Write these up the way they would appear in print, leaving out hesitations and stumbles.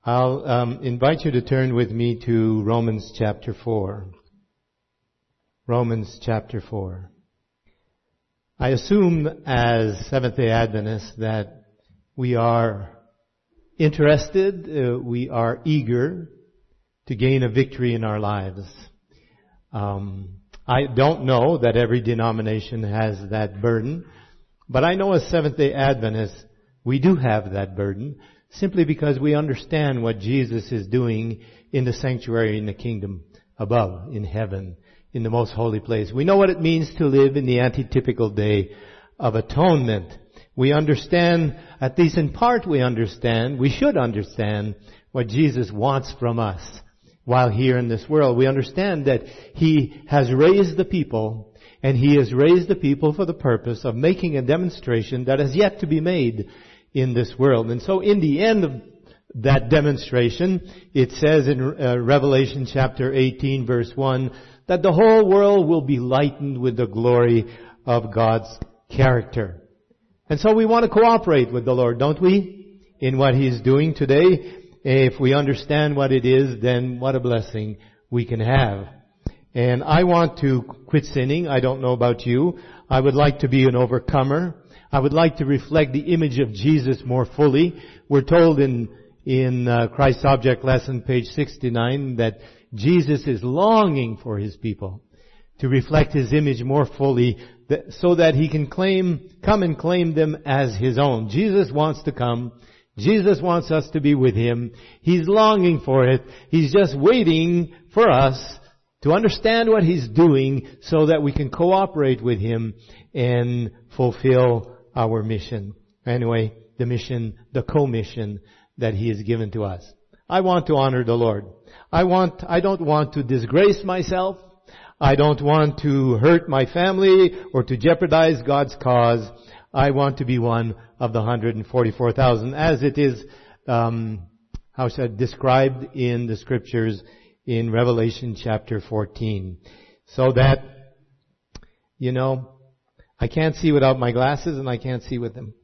I'll invite you to turn with me to Romans chapter 4. Romans chapter 4. I assume as Seventh-day Adventists that we are interested, we are eager to gain a victory in our lives. I don't know that every denomination has that burden, but I know as Seventh-day Adventists we do have that burden, simply because we understand what Jesus is doing in the sanctuary, in the kingdom above, in heaven, in the most holy place. We know what it means to live in the antitypical day of atonement. We understand, at least in part we should understand what Jesus wants from us while here in this world. We understand that He has raised the people, and He has raised the people for the purpose of making a demonstration that has yet to be made in this world. And so in the end of that demonstration, it says in Revelation chapter 18 verse 1 that the whole world will be lightened with the glory of God's character. And so we want to cooperate with the Lord, don't we? In what He's doing today. If we understand what it is, then what a blessing we can have. And I want to quit sinning. I don't know about you. I would like to be an overcomer. I would like to reflect the image of Jesus more fully. We're told in Christ's Object Lesson, page 69, that Jesus is longing for His people to reflect His image more fully so that He can come and claim them as His own. Jesus wants to come. Jesus wants us to be with Him. He's longing for it. He's just waiting for us to understand what He's doing so that we can cooperate with Him and fulfill our mission. Anyway, the mission, the commission that He has given to us. I want to honor the Lord. I don't want to disgrace myself. I don't want to hurt my family or to jeopardize God's cause. I want to be one of the 144,000 as it is, described in the scriptures in Revelation chapter 14. So that, I can't see without my glasses and I can't see with them.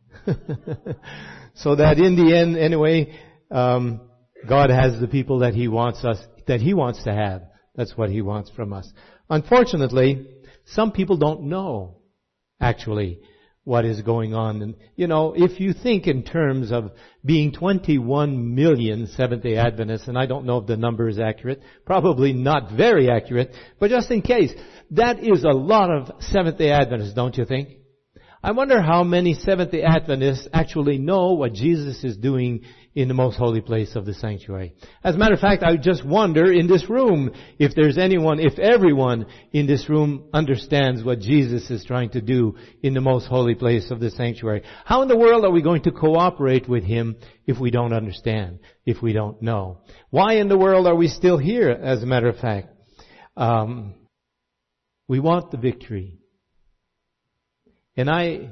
So that in the end, anyway, God has the people that He wants to have. That's what He wants from us. Unfortunately, some people don't know, actually, what is going on. And, if you think in terms of being 21 million Seventh-day Adventists, and I don't know if the number is accurate, probably not very accurate, but just in case, that is a lot of Seventh-day Adventists, don't you think? I wonder how many Seventh-day Adventists actually know what Jesus is doing in the most holy place of the sanctuary. As a matter of fact, I just wonder in this room if everyone in this room understands what Jesus is trying to do in the most holy place of the sanctuary. How in the world are we going to cooperate with Him if we don't understand, if we don't know? Why in the world are we still here, as a matter of fact? We want the victory. And I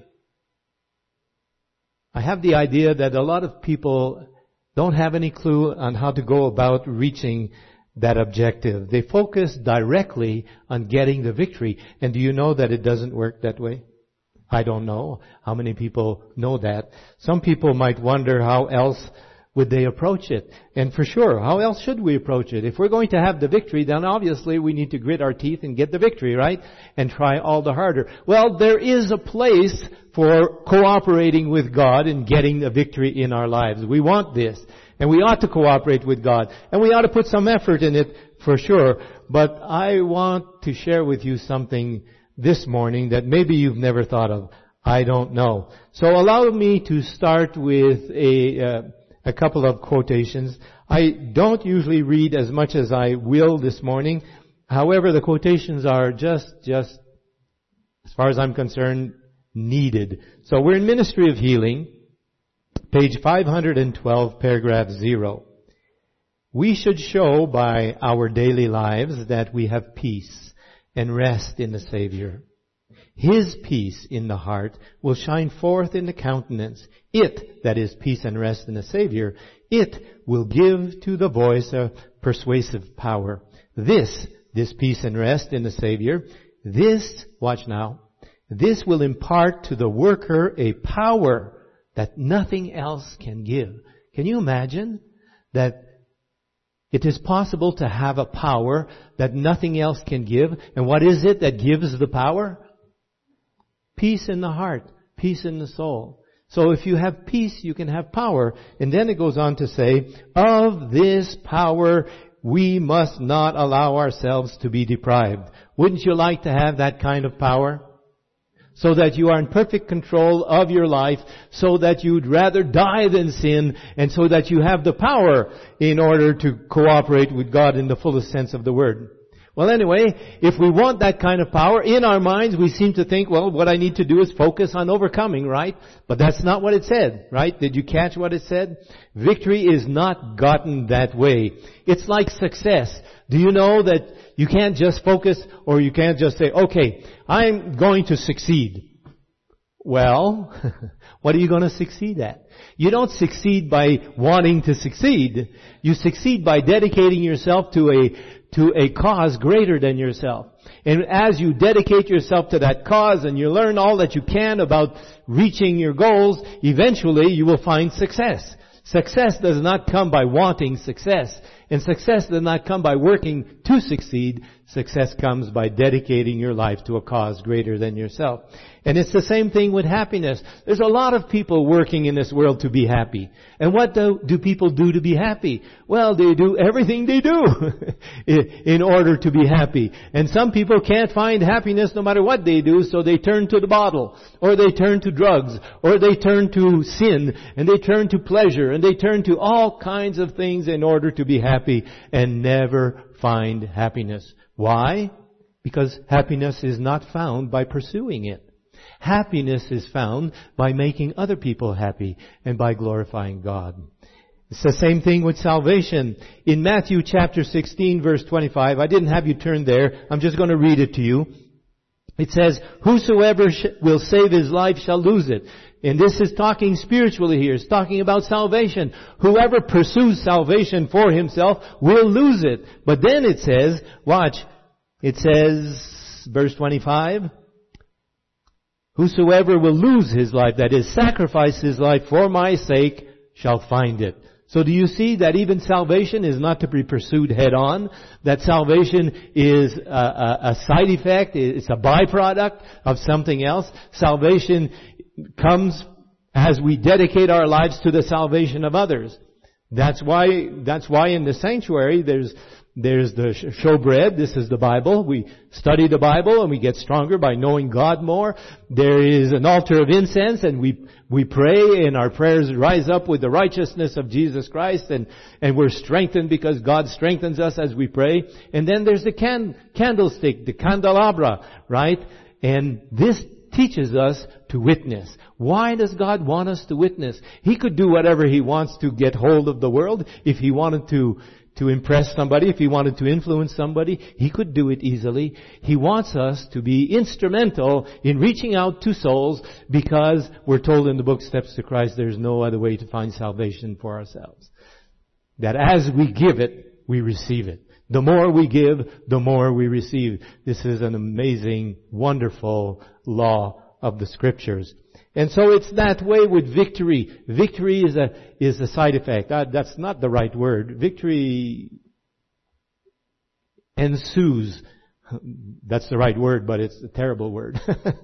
have the idea that a lot of people don't have any clue on how to go about reaching that objective. They focus directly on getting the victory. And do you know that it doesn't work that way? I don't know how many people know that. Some people might wonder how else would they approach it. And for sure, how else should we approach it? If we're going to have the victory, then obviously we need to grit our teeth and get the victory, right? And try all the harder. Well, there is a place for cooperating with God and getting the victory in our lives. We want this. And we ought to cooperate with God. And we ought to put some effort in it for sure. But I want to share with you something this morning that maybe you've never thought of. I don't know. So allow me to start with a couple of quotations. I don't usually read as much as I will this morning. However, the quotations are just as far as I'm concerned, needed. So we're in Ministry of Healing, page 512, paragraph 0. We should show by our daily lives that we have peace and rest in the Savior. His peace in the heart will shine forth in the countenance. It, that is peace and rest in the Savior, it will give to the voice a persuasive power. This peace and rest in the Savior, watch now, this will impart to the worker a power that nothing else can give. Can you imagine that it is possible to have a power that nothing else can give. And what is it that gives the power? Peace in the heart, peace in the soul. So if you have peace, you can have power. And then it goes on to say, of this power we must not allow ourselves to be deprived. Wouldn't you like to have that kind of power? So that you are in perfect control of your life, so that you'd rather die than sin, and so that you have the power in order to cooperate with God in the fullest sense of the word. Well, anyway, if we want that kind of power, in our minds we seem to think, well, what I need to do is focus on overcoming, right? But that's not what it said, right? Did you catch what it said? Victory is not gotten that way. It's like success. Do you know that you can't just focus, or you can't just say, okay, I'm going to succeed. Well, what are you going to succeed at? You don't succeed by wanting to succeed. You succeed by dedicating yourself to a cause greater than yourself. And as you dedicate yourself to that cause and you learn all that you can about reaching your goals, eventually you will find success. Success does not come by wanting success. And success does not come by working to succeed. Success comes by dedicating your life to a cause greater than yourself. And it's the same thing with happiness. There's a lot of people working in this world to be happy. And what do people do to be happy? Well, they do everything they do in order to be happy. And some people can't find happiness no matter what they do, so they turn to the bottle, or they turn to drugs, or they turn to sin, and they turn to pleasure, and they turn to all kinds of things in order to be happy and never find happiness. Why? Because happiness is not found by pursuing it. Happiness is found by making other people happy and by glorifying God. It's the same thing with salvation. In Matthew chapter 16 verse 25, I didn't have you turn there. I'm just going to read it to you. It says, whosoever will save his life shall lose it. And this is talking spiritually here. It's talking about salvation. Whoever pursues salvation for himself will lose it. But then it says, watch, it says, verse 25, whosoever will lose his life, that is, sacrifice his life for my sake, shall find it. So do you see that even salvation is not to be pursued head on? That salvation is a side effect, it's a byproduct of something else. Salvation comes as we dedicate our lives to the salvation of others. That's why in the sanctuary there's the showbread. This is the Bible. We study the Bible and we get stronger by knowing God more. There is an altar of incense and we pray, and our prayers rise up with the righteousness of Jesus Christ, and we're strengthened because God strengthens us as we pray. And then there's the candlestick, the candelabra, right? And this teaches us to witness. Why does God want us to witness? He could do whatever He wants to get hold of the world. If He wanted to impress somebody, if He wanted to influence somebody, He could do it easily. He wants us to be instrumental in reaching out to souls, because we're told in the book Steps to Christ there's no other way to find salvation for ourselves. That as we give it, we receive it. The more we give, the more we receive. This is an amazing, wonderful law of the Scriptures. And so it's that way with victory. Victory is a side effect. That's not the right word. Victory ensues. That's the right word, but it's a terrible word.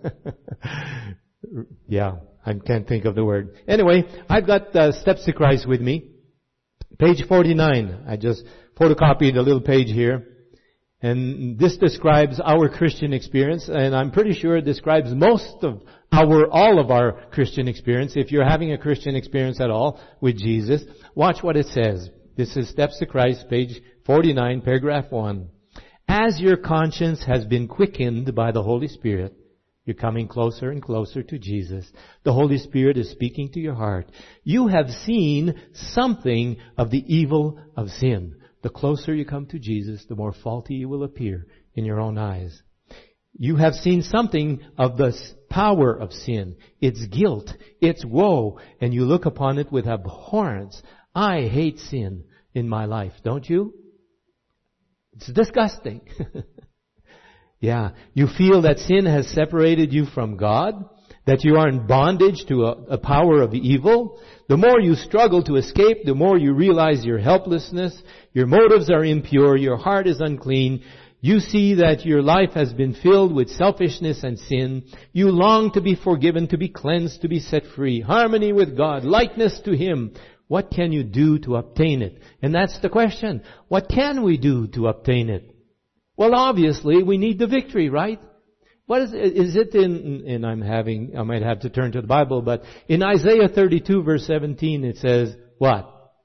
Yeah, I can't think of the word. Anyway, I've got Steps to Christ with me. Page 49. I just photocopied a little page here. And this describes our Christian experience, and I'm pretty sure it describes all of our Christian experience. If you're having a Christian experience at all with Jesus, watch what it says. This is Steps to Christ, page 49, paragraph 1. As your conscience has been quickened by the Holy Spirit, you're coming closer and closer to Jesus. The Holy Spirit is speaking to your heart. You have seen something of the evil of sin. The closer you come to Jesus, the more faulty you will appear in your own eyes. You have seen something of the power of sin, its guilt, its woe, and you look upon it with abhorrence. I hate sin in my life, don't you? It's disgusting. Yeah, you feel that sin has separated you from God, that you are in bondage to a power of evil. The more you struggle to escape, the more you realize your helplessness. Your motives are impure. Your heart is unclean. You see that your life has been filled with selfishness and sin. You long to be forgiven, to be cleansed, to be set free. Harmony with God, likeness to Him. What can you do to obtain it? And that's the question. What can we do to obtain it? Well, obviously, we need the victory, right? What is it in I might have to turn to the Bible, but in Isaiah 32 verse 17 it says, what?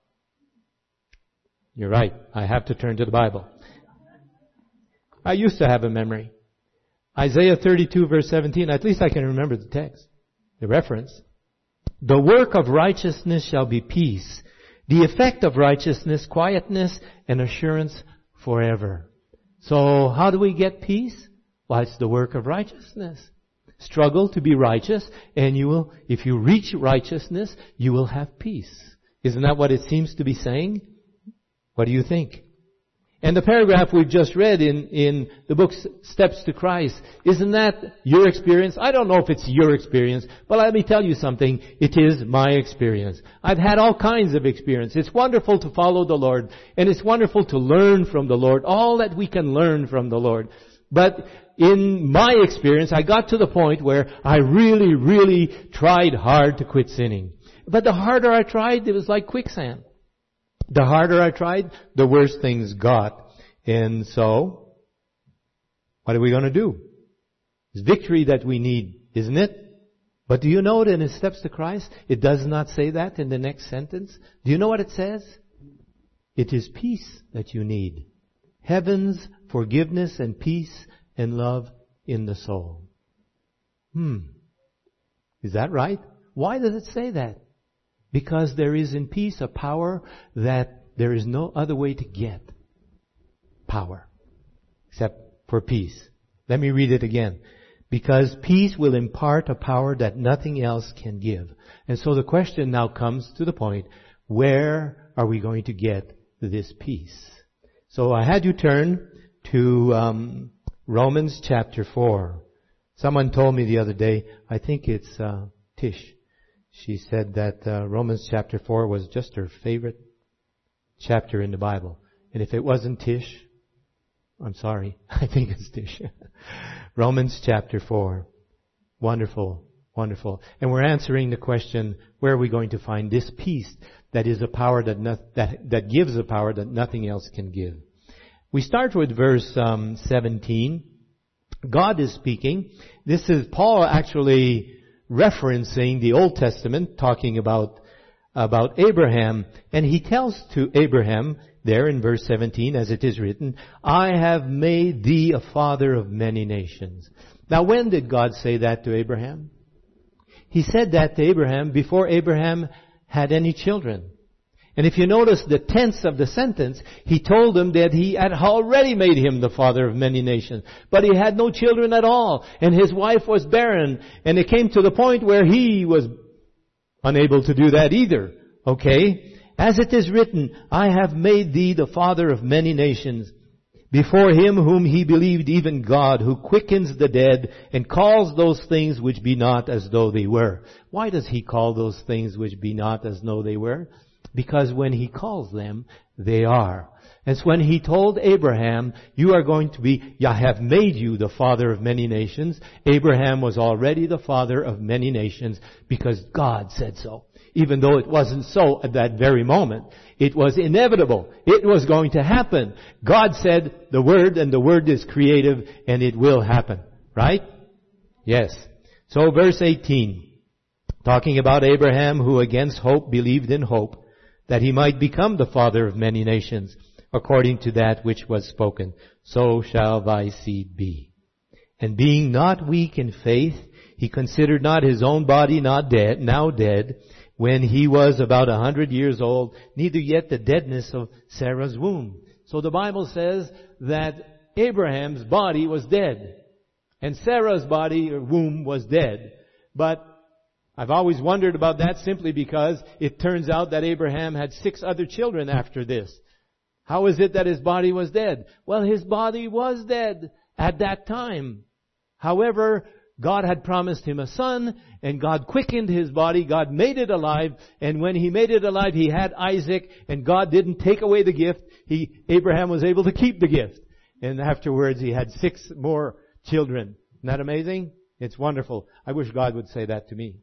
You're right. I have to turn to the Bible. I used to have a memory. Isaiah 32 verse 17, at least I can remember the text, the reference. The work of righteousness shall be peace. The effect of righteousness, quietness and assurance forever. So how do we get peace? Well, it's the work of righteousness. Struggle to be righteous, and you will, if you reach righteousness, you will have peace. Isn't that what it seems to be saying? What do you think? And the paragraph we've just read in the book Steps to Christ, isn't that your experience? I don't know if it's your experience, but let me tell you something. It is my experience. I've had all kinds of experience. It's wonderful to follow the Lord, and it's wonderful to learn from the Lord, all that we can learn from the Lord. But in my experience, I got to the point where I really, really tried hard to quit sinning. But the harder I tried, it was like quicksand. The harder I tried, the worse things got. And so, what are we going to do? It's victory that we need, isn't it? But do you know that in Steps to Christ, it does not say that in the next sentence? Do you know what it says? It is peace that you need. Heaven's forgiveness and peace and love in the soul. Is that right? Why does it say that? Because there is in peace a power that there is no other way to get power except for peace. Let me read it again. Because peace will impart a power that nothing else can give. And so the question now comes to the point, where are we going to get this peace? So I had you turn to Romans chapter 4. Someone told me the other day, I think it's Tish. She said that Romans chapter 4 was just her favorite chapter in the Bible. And if it wasn't Tish, I'm sorry. I think it's Tish. Romans chapter 4. Wonderful, wonderful. And we're answering the question, where are we going to find this peace that is a power that gives a power that nothing else can give? We start with verse 17. God is speaking. This is Paul actually referencing the Old Testament, talking about Abraham. And he tells to Abraham, there in verse 17, as it is written, I have made thee a father of many nations. Now when did God say that to Abraham? He said that to Abraham before Abraham had any children. And if you notice the tense of the sentence, he told him that he had already made him the father of many nations. But he had no children at all. And his wife was barren. And it came to the point where he was unable to do that either. Okay? As it is written, I have made thee the father of many nations. Before him whom he believed, even God, who quickens the dead and calls those things which be not as though they were. Why does he call those things which be not as though they were? Because when he calls them, they are. It's when he told Abraham, you are going to be, I have made you the father of many nations. Abraham was already the father of many nations because God said so. Even though it wasn't so at that very moment. It was inevitable. It was going to happen. God said the word, and the word is creative, and it will happen. Right? Yes. So verse 18, talking about Abraham who against hope believed in hope, that he might become the father of many nations, according to that which was spoken. So shall thy seed be. And being not weak in faith, he considered not his own body now dead, when he was about 100 years old, neither yet the deadness of Sarah's womb. So the Bible says that Abraham's body was dead, and Sarah's body or womb was dead. But I've always wondered about that simply because it turns out that Abraham had 6 other children after this. How is it that his body was dead? Well, his body was dead at that time. However, God had promised him a son, and God quickened his body. God made it alive, and when he made it alive, he had Isaac, and God didn't take away the gift. Abraham was able to keep the gift. And afterwards, he had 6 more children. Isn't that amazing? It's wonderful. I wish God would say that to me.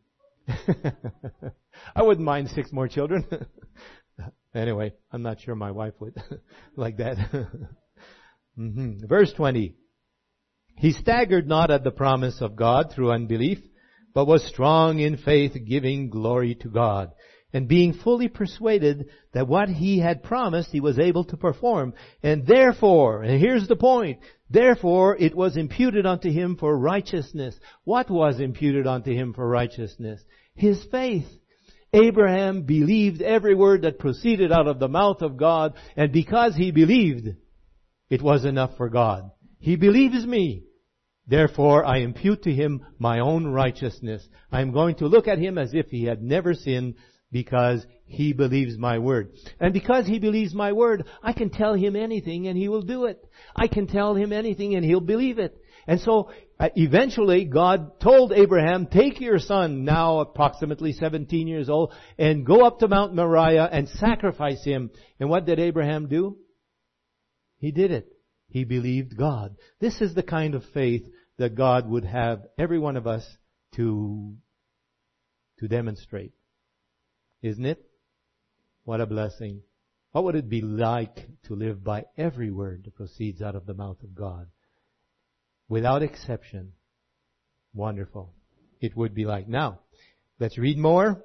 I wouldn't mind 6 more children. Anyway, I'm not sure my wife would like that. Verse 20. He staggered not at the promise of God through unbelief, but was strong in faith, giving glory to God, and being fully persuaded that what he had promised he was able to perform. And therefore, and here's the point, therefore it was imputed unto him for righteousness. What was imputed unto him for righteousness? His faith. Abraham believed every word that proceeded out of the mouth of God, and because he believed, it was enough for God. He believes me. Therefore, I impute to him my own righteousness. I am going to look at him as if he had never sinned because he believes my word. And because he believes my word, I can tell him anything and he will do it. I can tell him anything and he'll believe it. And so, eventually, God told Abraham, take your son, now approximately 17 years old, and go up to Mount Moriah and sacrifice him. And what did Abraham do? He did it. He believed God. This is the kind of faith that God would have every one of us to demonstrate. Isn't it? What a blessing. What would it be like to live by every word that proceeds out of the mouth of God? Without exception. Wonderful. It would be like. Now, let's read more.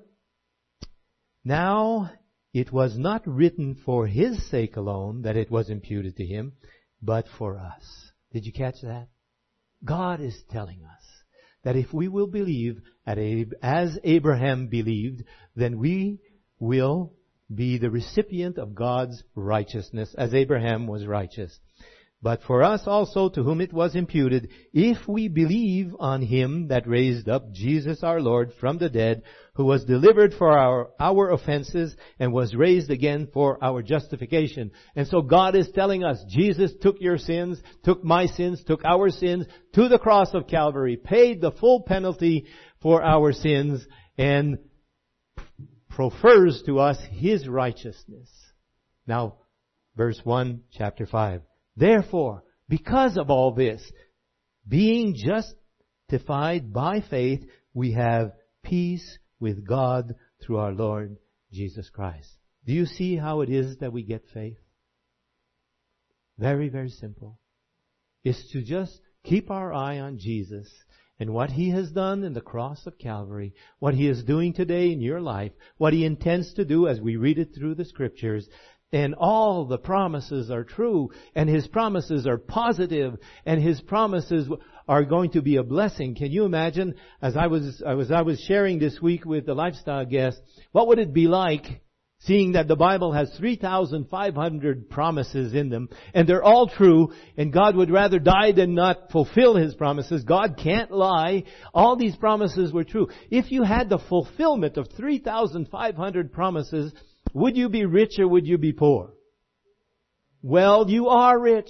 Now, it was not written for his sake alone that it was imputed to him, but for us. Did you catch that? God is telling us that if we will believe as Abraham believed, then we will be the recipient of God's righteousness as Abraham was righteous. But for us also, to whom it was imputed, if we believe on him that raised up Jesus our Lord from the dead, who was delivered for our offenses and was raised again for our justification. And so God is telling us, Jesus took your sins, took my sins, took our sins to the cross of Calvary, paid the full penalty for our sins, and profers to us his righteousness. Now, verse 1, chapter 5. Therefore, because of all this, being justified by faith, we have peace with God through our Lord Jesus Christ. Do you see how it is that we get faith? Very, very simple. It's to just keep our eye on Jesus and what He has done in the cross of Calvary, what He is doing today in your life, what He intends to do as we read it through the Scriptures. And all the promises are true, and His promises are positive, and His promises are going to be a blessing. Can you imagine, as I was sharing this week with the lifestyle guest, what would it be like seeing that the Bible has 3,500 promises in them, and they're all true, and God would rather die than not fulfill His promises. God can't lie. All these promises were true. If you had the fulfillment of 3,500 promises, would you be rich or would you be poor? Well, you are rich.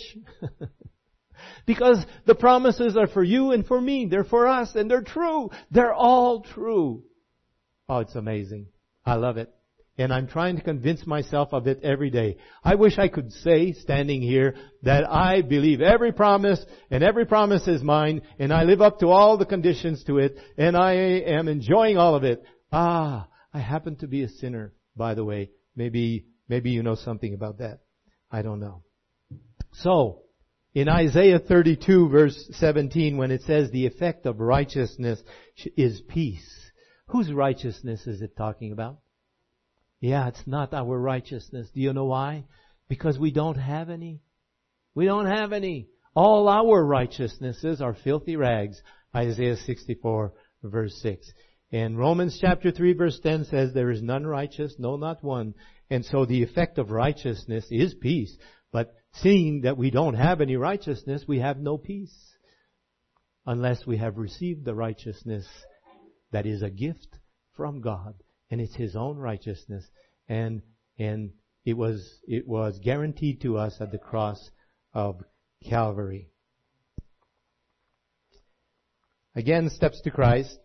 Because the promises are for you and for me. They're for us and they're true. They're all true. Oh, it's amazing. I love it. And I'm trying to convince myself of it every day. I wish I could say, standing here, that I believe every promise and every promise is mine and I live up to all the conditions to it and I am enjoying all of it. I happen to be a sinner. By the way, maybe you know something about that. I don't know. So, in Isaiah 32 verse 17, when it says the effect of righteousness is peace, whose righteousness is it talking about? Yeah, it's not our righteousness. Do you know why? Because we don't have any. We don't have any. All our righteousnesses are filthy rags. Isaiah 64 verse 6. And Romans chapter 3 verse 10 says, there is none righteous, no, not one. And so the effect of righteousness is peace. But seeing that we don't have any righteousness, we have no peace. Unless we have received the righteousness that is a gift from God. And it's His own righteousness. And it was guaranteed to us at the cross of Calvary. Again, steps to Christ.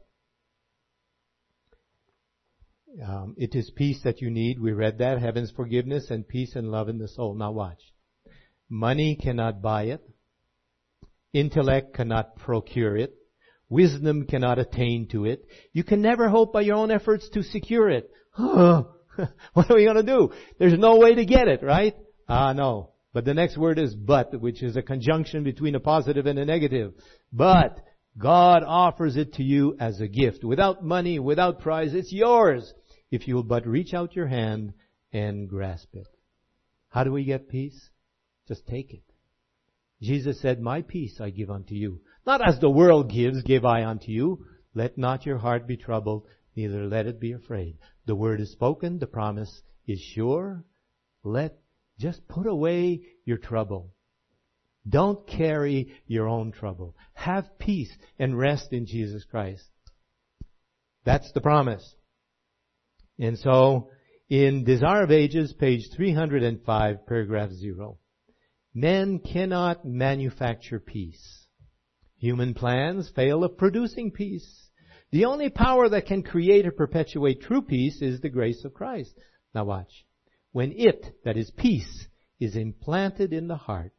It is peace that you need. We read that. Heaven's forgiveness and peace and love in the soul. Now watch. Money cannot buy it. Intellect cannot procure it. Wisdom cannot attain to it. You can never hope by your own efforts to secure it. What are we going to do? There's no way to get it, right? No. But the next word is but, which is a conjunction between a positive and a negative. But God offers it to you as a gift. Without money, without prize, it's yours. If you'll but reach out your hand and grasp it. How do we get peace? Just take it. Jesus said, my peace I give unto you. Not as the world gives, give I unto you. Let not your heart be troubled, neither let it be afraid. The word is spoken, the promise is sure. Just put away your trouble. Don't carry your own trouble. Have peace and rest in Jesus Christ. That's the promise. And so, in Desire of Ages, page 305, paragraph 0. Men cannot manufacture peace. Human plans fail of producing peace. The only power that can create or perpetuate true peace is the grace of Christ. Now watch. When it, that is peace, is implanted in the heart,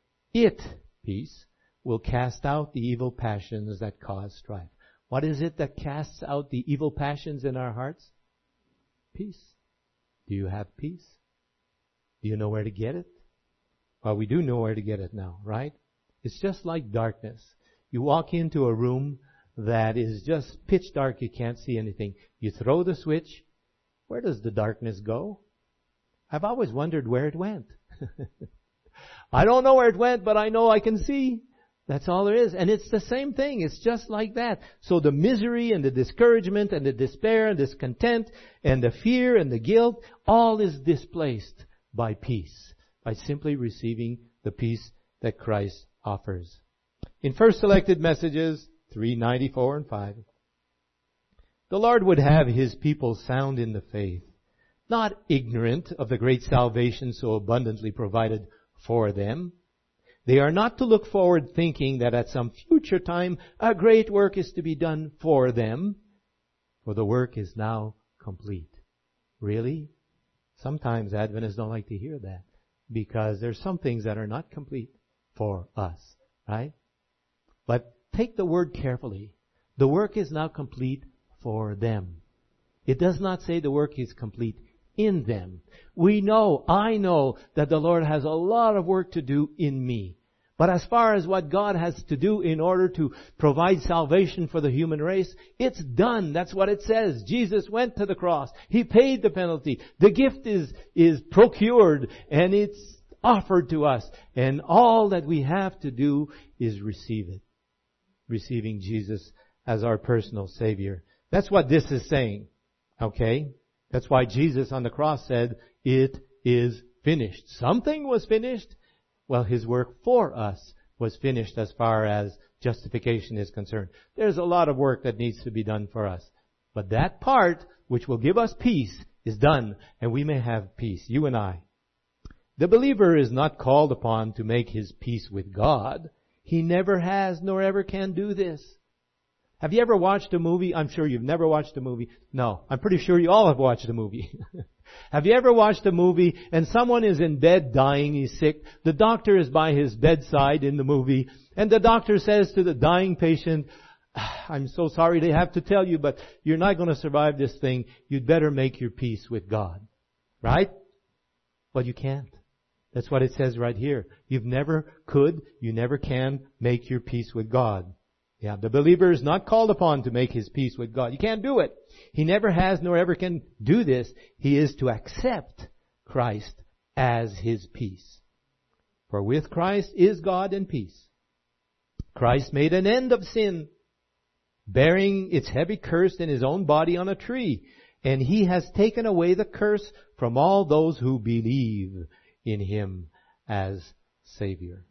peace, will cast out the evil passions that cause strife. What is it that casts out the evil passions in our hearts? Peace. Do you have peace? Do you know where to get it? Well, we do know where to get it now, right? It's just like darkness. You walk into a room that is just pitch dark, you can't see anything. You throw the switch. Where does the darkness go? I've always wondered where it went. I don't know where it went, but I know I can see. That's all there is. And it's the same thing. It's just like that. So the misery and the discouragement and the despair and discontent and the fear and the guilt, all is displaced by peace, by simply receiving the peace that Christ offers. In First Selected Messages 394 and 5, the Lord would have His people sound in the faith, not ignorant of the great salvation so abundantly provided for them. They are not to look forward thinking that at some future time a great work is to be done for them, for the work is now complete. Really? Sometimes Adventists don't like to hear that because there's some things that are not complete for us, right? But take the word carefully. The work is now complete for them. It does not say the work is complete in them. I know that the Lord has a lot of work to do in me. But as far as what God has to do in order to provide salvation for the human race, it's done. That's what it says. Jesus went to the cross. He paid the penalty. The gift is procured and it's offered to us. And all that we have to do is receive it. Receiving Jesus as our personal Savior. That's what this is saying. Okay? That's why Jesus on the cross said, it is finished. Something was finished. Well, His work for us was finished as far as justification is concerned. There's a lot of work that needs to be done for us. But that part, which will give us peace, is done. And we may have peace, you and I. The believer is not called upon to make his peace with God. He never has nor ever can do this. Have you ever watched a movie? I'm sure you've never watched a movie. No, I'm pretty sure you all have watched a movie. Have you ever watched a movie and someone is in bed dying, he's sick, the doctor is by his bedside in the movie, and the doctor says to the dying patient, I'm so sorry to have to tell you, but you're not going to survive this thing. You'd better make your peace with God. Right? Well, you can't. That's what it says right here. You never can make your peace with God. Yeah, the believer is not called upon to make his peace with God. You can't do it. He never has nor ever can do this. He is to accept Christ as his peace. For with Christ is God and peace. Christ made an end of sin, bearing its heavy curse in His own body on a tree. And He has taken away the curse from all those who believe in Him as Savior.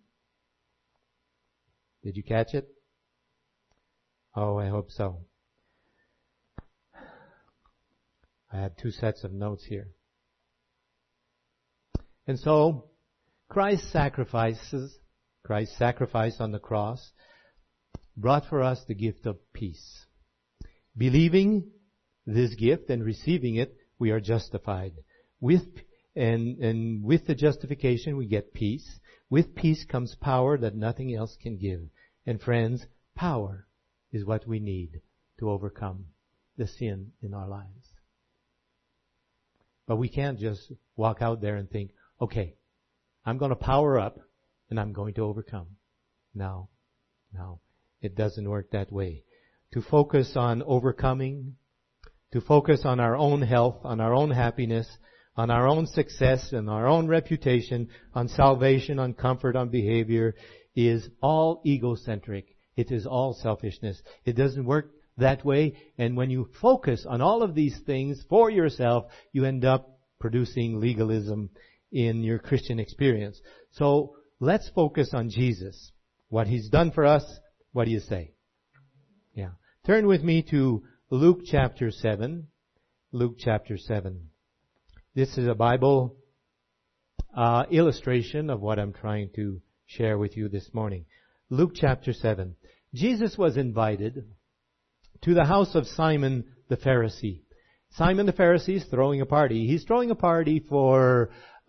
Did you catch it? Oh, I hope so. I have 2 sets of notes here. And so, Christ's sacrifice on the cross brought for us the gift of peace. Believing this gift and receiving it, we are justified. With the justification, we get peace. With peace comes power that nothing else can give. And friends, power is what we need to overcome the sin in our lives. But we can't just walk out there and think, okay, I'm going to power up and I'm going to overcome. No, it doesn't work that way. To focus on overcoming, to focus on our own health, on our own happiness, on our own success and our own reputation, on salvation, on comfort, on behavior, is all egocentric. It is all selfishness. It doesn't work that way. And when you focus on all of these things for yourself, you end up producing legalism in your Christian experience. So let's focus on Jesus. What He's done for us. What do you say? Yeah. Turn with me to Luke chapter 7. Luke chapter 7. This is a Bible illustration of what I'm trying to share with you this morning. Luke chapter 7. Jesus was invited to the house of Simon the Pharisee. Simon the Pharisee is throwing a party. He's throwing a party for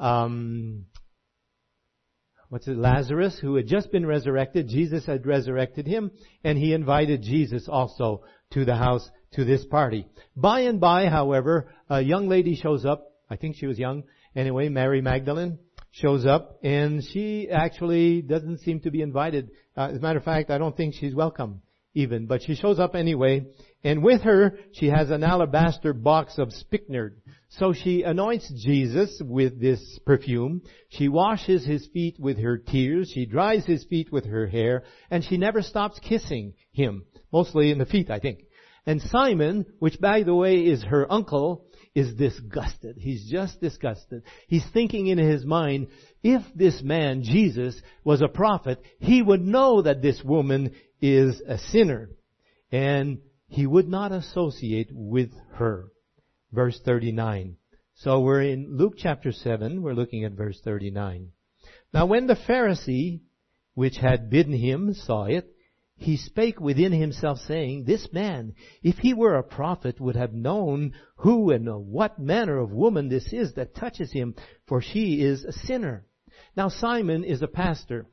Lazarus, who had just been resurrected. Jesus had resurrected him, and he invited Jesus also to the house, to this party. By and by, however, a young lady shows up. I think she was young. Anyway, Mary Magdalene shows up, and she actually doesn't seem to be invited. As a matter of fact, I don't think she's welcome even. But she shows up anyway, and with her, she has an alabaster box of spikenard. So she anoints Jesus with this perfume. She washes His feet with her tears. She dries His feet with her hair. And she never stops kissing Him. Mostly in the feet, I think. And Simon, which by the way is her uncle, is disgusted. He's just disgusted. He's thinking in his mind, if this man, Jesus, was a prophet, he would know that this woman is a sinner. And he would not associate with her. Verse 39. So we're in Luke chapter 7. We're looking at verse 39. Now when the Pharisee, which had bidden him, saw it, he spake within himself, saying, This man, if he were a prophet, would have known who and what manner of woman this is that touches him, for she is a sinner. Now Simon is a pastor.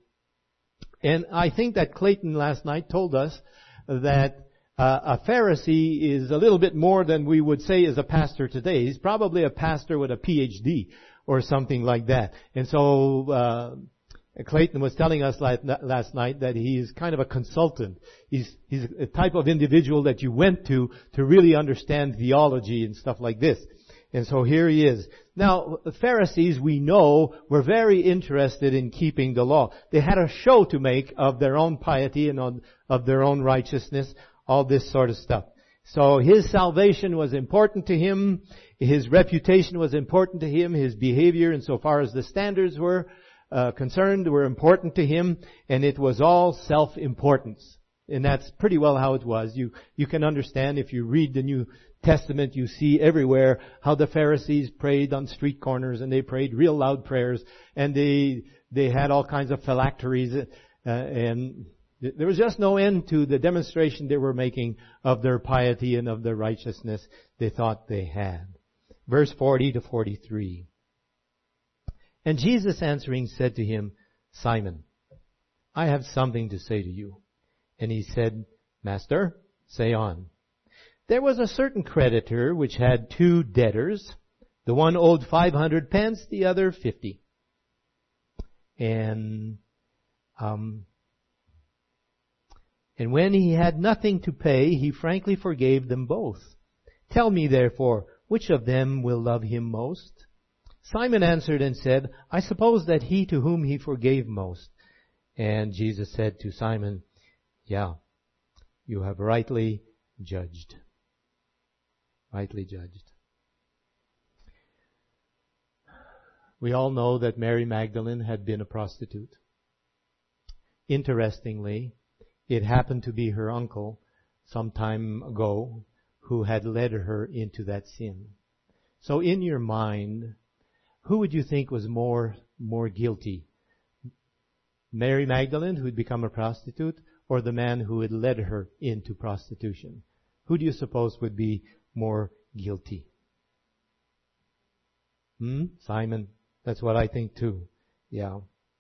And I think that Clayton last night told us that a Pharisee is a little bit more than we would say is a pastor today. He's probably a pastor with a PhD or something like that. And so Clayton was telling us last night that he's kind of a consultant. He's a type of individual that you went to really understand theology and stuff like this. And so here he is. Now, the Pharisees, we know, were very interested in keeping the law. They had a show to make of their own piety and of their own righteousness, all this sort of stuff. So his salvation was important to him. His reputation was important to him. His behavior, insofar as the standards were concerned, were important to him. And it was all self-importance. And that's pretty well how it was. You can understand if you read the New Testament, you see everywhere how the Pharisees prayed on street corners, and they prayed real loud prayers, and they had all kinds of phylacteries, and there was just no end to the demonstration they were making of their piety and of their righteousness they thought they had. Verse 40 to 43. And Jesus answering said to him, Simon, I have something to say to you. And he said, Master, say on. There was a certain creditor which had 2 debtors. The one owed 500 pence, the other 50. And when he had nothing to pay, he frankly forgave them both. Tell me, therefore, which of them will love him most? Simon answered and said, I suppose that he to whom he forgave most. And Jesus said to Simon, Yeah, you have rightly judged. Rightly judged. We all know that Mary Magdalene had been a prostitute. Interestingly, it happened to be her uncle some time ago who had led her into that sin. So in your mind, who would you think was more guilty? Mary Magdalene, who had become a prostitute, or the man who had led her into prostitution? Who do you suppose would be more guilty? Simon. That's what I think too. Yeah.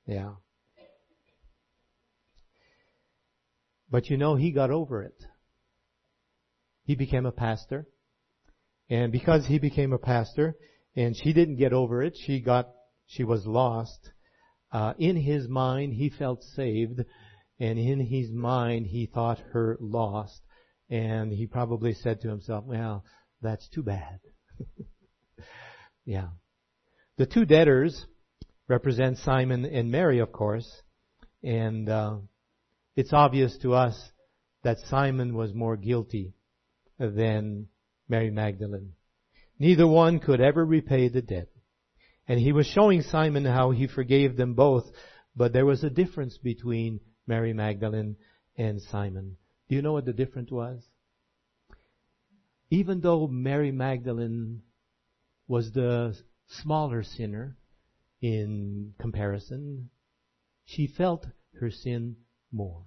But he got over it. He became a pastor. And because he became a pastor, and she didn't get over it, she was lost. In his mind, he felt saved. And in his mind, he thought her lost. And he probably said to himself, well, that's too bad. Yeah. The two debtors represent Simon and Mary, of course. And it's obvious to us that Simon was more guilty than Mary Magdalene. Neither one could ever repay the debt. And he was showing Simon how he forgave them both. But there was a difference between Mary Magdalene and Simon. Do you know what the difference was? Even though Mary Magdalene was the smaller sinner in comparison, she felt her sin more.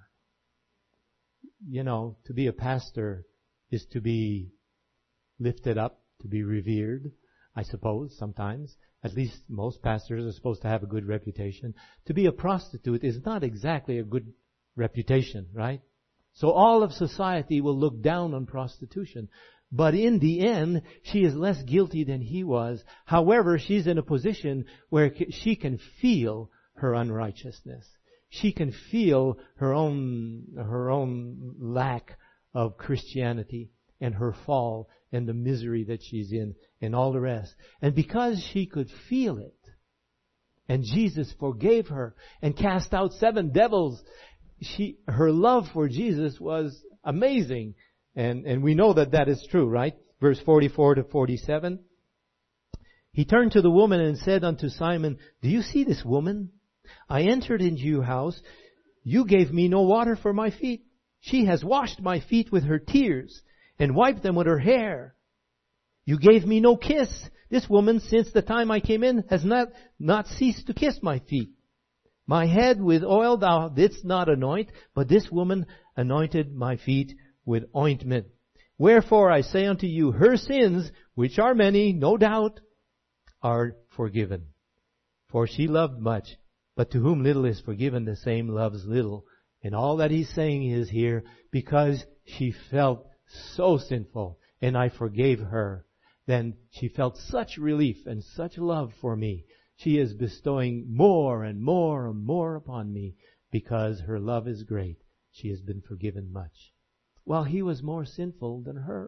To be a pastor is to be lifted up, to be revered, I suppose, sometimes. At least most pastors are supposed to have a good reputation. To be a prostitute is not exactly a good reputation, right? So all of society will look down on prostitution. But in the end, she is less guilty than he was. However, she's in a position where she can feel her unrighteousness. She can feel her own lack of Christianity and her fall and the misery that she's in and all the rest. And because she could feel it, and Jesus forgave her and cast out 7 devils, her love for Jesus was amazing. And we know that is true, right? Verse 44 to 47. He turned to the woman and said unto Simon, do you see this woman? I entered into your house. You gave me no water for my feet. She has washed my feet with her tears and wiped them with her hair. You gave me no kiss. This woman, since the time I came in, has not ceased to kiss my feet. My head with oil thou didst not anoint, but this woman anointed my feet with ointment. Wherefore I say unto you, her sins, which are many, no doubt, are forgiven. For she loved much, but to whom little is forgiven, the same loves little. And all that he's saying is here, because she felt so sinful, and I forgave her, then she felt such relief and such love for me. She is bestowing more and more and more upon me, because her love is great. She has been forgiven much. Well, he was more sinful than her.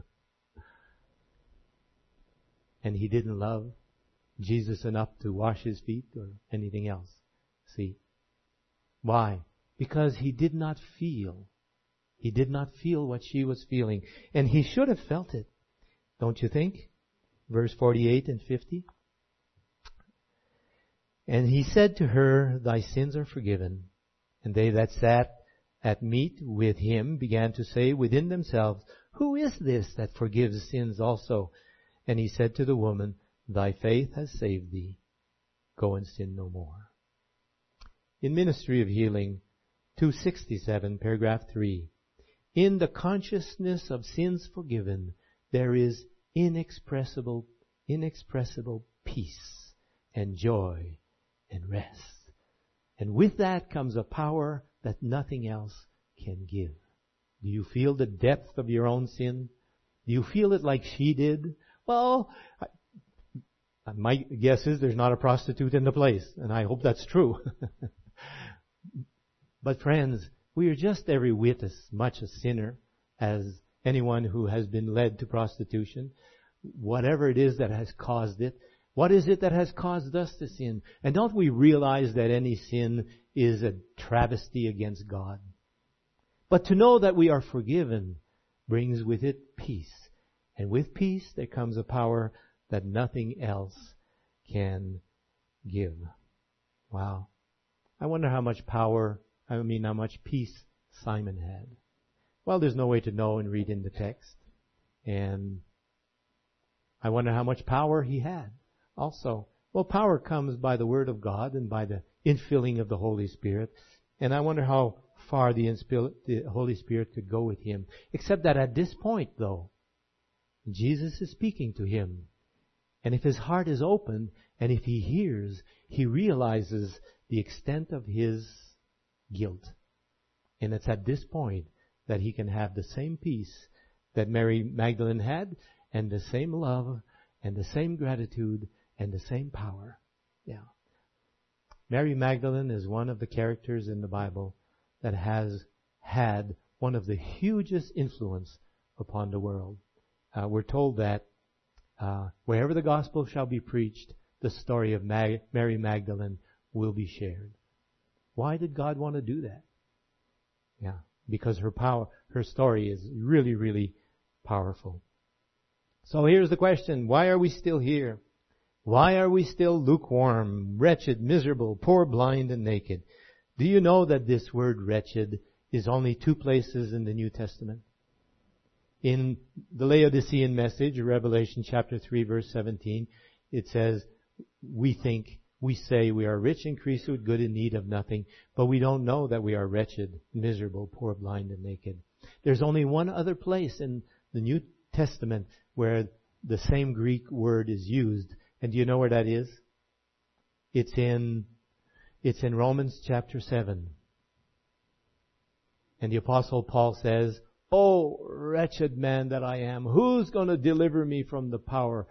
And he didn't love Jesus enough to wash his feet or anything else. See? Why? Because he did not feel. He did not feel what she was feeling. And he should have felt it. Don't you think? Verse 48 and 50. And he said to her, thy sins are forgiven. And they that sat at meat with him began to say within themselves, who is this that forgives sins also? And he said to the woman, thy faith has saved thee. Go and sin no more. In Ministry of Healing, 267, paragraph 3. In the consciousness of sins forgiven, there is inexpressible peace and joy and rest. And with that comes a power that nothing else can give. Do you feel the depth of your own sin? Do you feel it like she did? Well, my guess is there's not a prostitute in the place, and I hope that's true. But friends, we are just every whit as much a sinner as anyone who has been led to prostitution. Whatever it is that has caused it, what is it that has caused us to sin? And don't we realize that any sin is a travesty against God? But to know that we are forgiven brings with it peace. And with peace there comes a power that nothing else can give. Wow. I wonder how much peace Simon had. Well, there's no way to know and read in the text. And I wonder how much power he had also. Well, power comes by the Word of God and by the infilling of the Holy Spirit. And I wonder how far the Holy Spirit could go with him. Except that at this point, though, Jesus is speaking to him. And if his heart is open, and if he hears, he realizes the extent of his guilt. And it's at this point that he can have the same peace that Mary Magdalene had, and the same love, and the same gratitude, and the same power. Yeah. Mary Magdalene is one of the characters in the Bible that has had one of the hugest influence upon the world. We're told that wherever the gospel shall be preached, the story of Mary Magdalene will be shared. Why did God want to do that? Yeah, because her story is really, really powerful. So here's the question. Why are we still here? Why are we still lukewarm, wretched, miserable, poor, blind, and naked? Do you know that this word wretched is only 2 places in the New Testament? In the Laodicean message, Revelation chapter 3, verse 17, it says, we say we are rich, increased with good, in need of nothing, but we don't know that we are wretched, miserable, poor, blind, and naked. There's only one other place in the New Testament where the same Greek word is used. And do you know where that is? It's in Romans chapter 7. And the Apostle Paul says, "Oh, wretched man that I am, who's going to deliver me from the power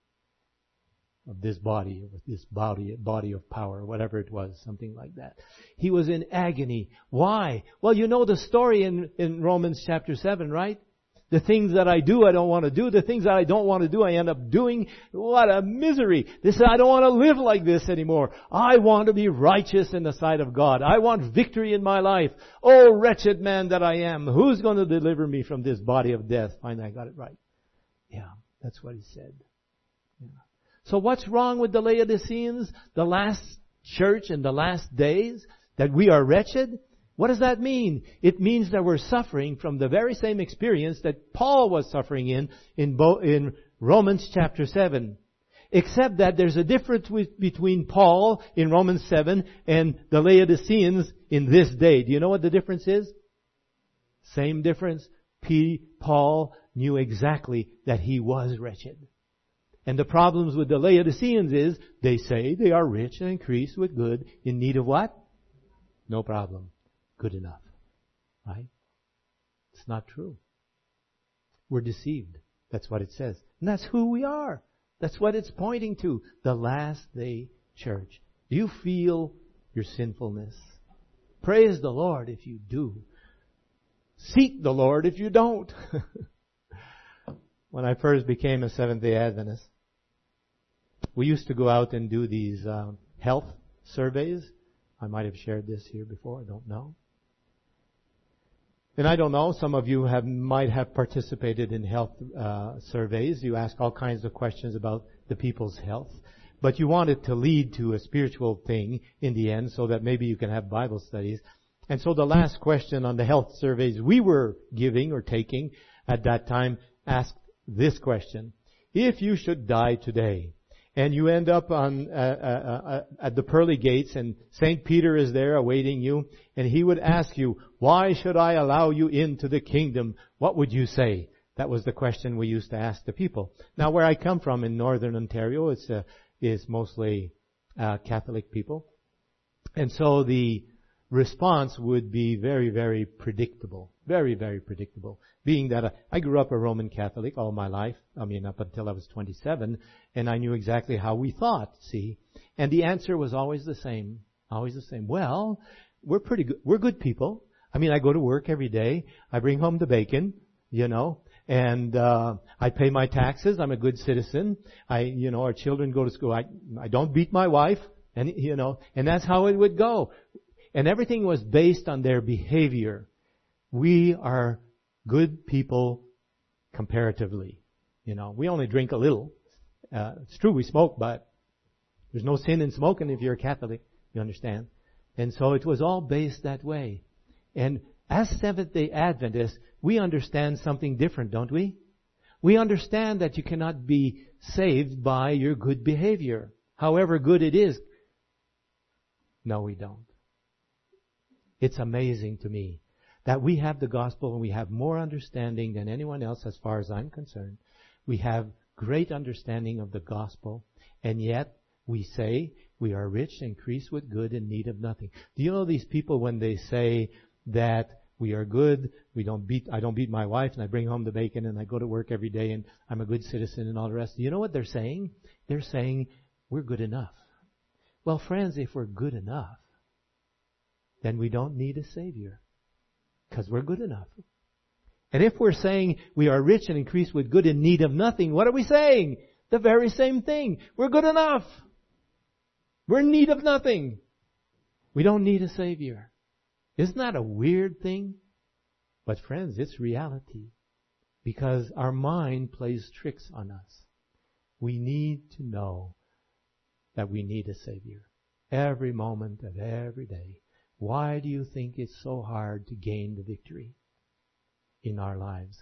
of this body of power," whatever it was, something like that. He was in agony. Why? Well, you know the story in Romans chapter 7, right? The things that I do, I don't want to do. The things that I don't want to do, I end up doing. What a misery. I don't want to live like this anymore. I want to be righteous in the sight of God. I want victory in my life. Oh, wretched man that I am. Who's going to deliver me from this body of death? Finally, I got it right. Yeah, that's what he said. Yeah. So what's wrong with the Laodiceans, the last church in the last days, that we are wretched? What does that mean? It means that we're suffering from the very same experience that Paul was suffering in Romans chapter 7. Except that there's a difference between Paul in Romans 7 and the Laodiceans in this day. Do you know what the difference is? Same difference. Paul knew exactly that he was wretched. And the problems with the Laodiceans is they say they are rich and increased with good, in need of what? No problem. Good enough. Right? It's not true. We're deceived. That's what it says. And that's who we are. That's what it's pointing to. The last day church. Do you feel your sinfulness? Praise the Lord if you do. Seek the Lord if you don't. When I first became a Seventh-day Adventist, we used to go out and do these health surveys. I might have shared this here before. I don't know. And I don't know, some of you might have participated in health surveys. You ask all kinds of questions about the people's health. But you want it to lead to a spiritual thing in the end so that maybe you can have Bible studies. And so the last question on the health surveys we were giving or taking at that time asked this question. If you should die today, and you end up at the pearly gates, and St. Peter is there awaiting you, and he would ask you, "Why should I allow you into the kingdom?" What would you say? That was the question we used to ask the people. Now, where I come from in northern Ontario, is mostly Catholic people, and so the response would be very, very predictable. Very, very predictable. Being that I grew up a Roman Catholic all my life. I mean, up until I was 27. And I knew exactly how we thought, see. And the answer was always the same. Always the same. Well, we're pretty good. We're good people. I mean, I go to work every day. I bring home the bacon, and I pay my taxes. I'm a good citizen. Our children go to school. I don't beat my wife. And, and that's how it would go. And everything was based on their behavior. We are good people comparatively. We only drink a little. It's true we smoke, but there's no sin in smoking if you're a Catholic. You understand? And so it was all based that way. And as Seventh-day Adventists, we understand something different, don't we? We understand that you cannot be saved by your good behavior, however good it is. No, we don't. It's amazing to me that we have the gospel and we have more understanding than anyone else as far as I'm concerned. We have great understanding of the gospel, and yet we say we are rich, increased with good, in need of nothing. Do you know these people when they say that we are good, I don't beat my wife, and I bring home the bacon, and I go to work every day, and I'm a good citizen and all the rest. Do you know what they're saying? They're saying we're good enough. Well, friends, if we're good enough, then we don't need a Savior, because we're good enough. And if we're saying we are rich and increased with good, in need of nothing, what are we saying? The very same thing. We're good enough. We're in need of nothing. We don't need a Savior. Isn't that a weird thing? But friends, it's reality. Because our mind plays tricks on us. We need to know that we need a Savior. Every moment of every day. Why do you think it's so hard to gain the victory in our lives?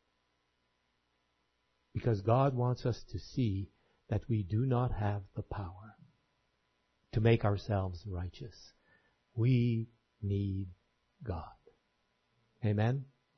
Because God wants us to see that we do not have the power to make ourselves righteous. We need God. Amen?